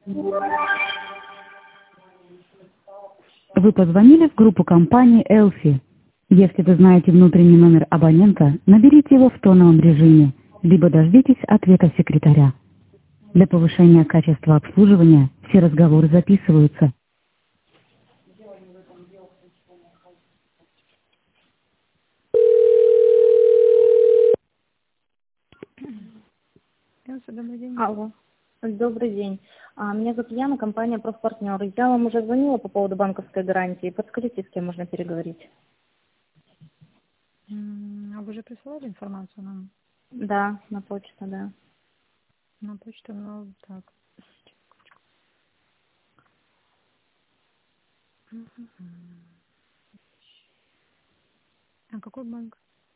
Вы позвонили в группу компании Элфи. Если вы знаете внутренний номер абонента, наберите его в тоновом режиме, либо дождитесь ответа секретаря. Для повышения качества обслуживания все разговоры записываются. Добрый день. Алло. Добрый день. Меня зовут Яна, компания «Профпартнер». Я вам уже звонила по поводу банковской гарантии. Подскажите, с кем можно переговорить? А вы же присылали информацию нам Да, на почту, да. на почту, ну так. А какой банк?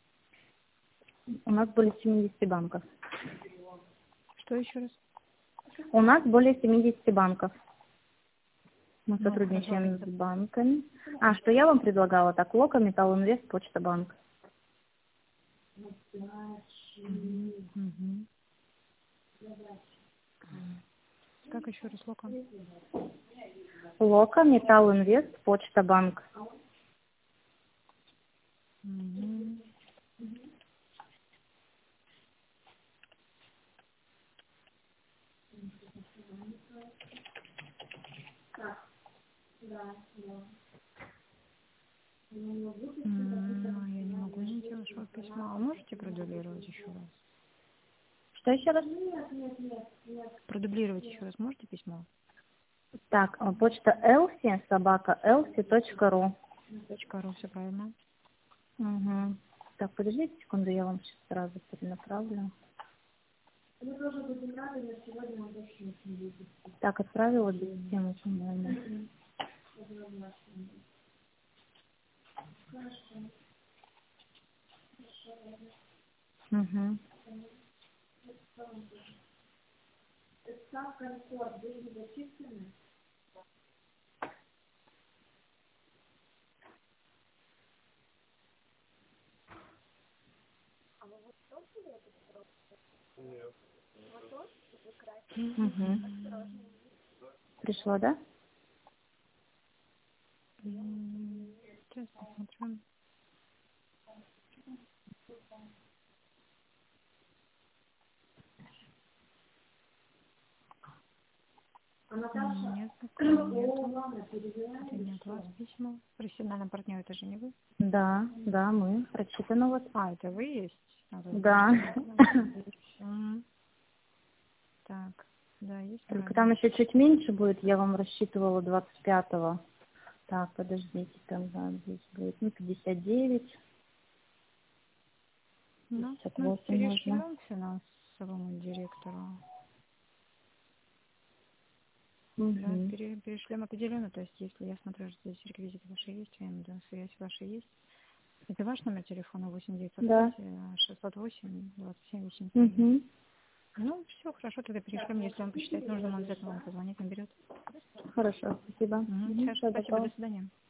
У нас более 70 банков. Что еще раз? У нас более 70 банков. Мы Ну, сотрудничаем с пожалуйста. банками. Что я вам предлагала? Так, Лока, Металлинвест, Почта Банк. Мгм. Как еще раз, Лока? Лока, Металлинвест, Почта Банк. Мгм. Ну, я не могу найти вашего письма. А можете продублировать еще раз? Что еще раз? Продублировать еще раз можете письмо? Так, почта Elsi, собака, elsi.ru. .ру, все правильно. Угу. Так, подождите секунду, я вам сейчас сразу перенаправлю. Так, отправила без темы, по-моему. Угу. Угу. Пришло, да? Сейчас посмотрю. Нет, пока нету. Это не от вас письма. Профессиональный партнер, это же не вы? Да, да, мы. Прочитано вот. Это вы есть? Да. Так, да, есть Только номер. там еще чуть меньше будет, я вам рассчитывала 25-го. Так, подождите, там да, здесь будет, 59, Ну, мы 58 можно. перешлем финансовому директору. Да, Угу. перешлем определенно. То есть, если я смотрю, что здесь реквизиты ваши есть, да, связь ваша есть. Это ваш номер телефона 8905 Да. 608 27 87. Угу. Ну, все, хорошо, тогда перешлем. Если он посчитает нужным, он обязательно вам позвонит, наберет. Хорошо, спасибо. Сейчас, Все, спасибо, до готово. свидания.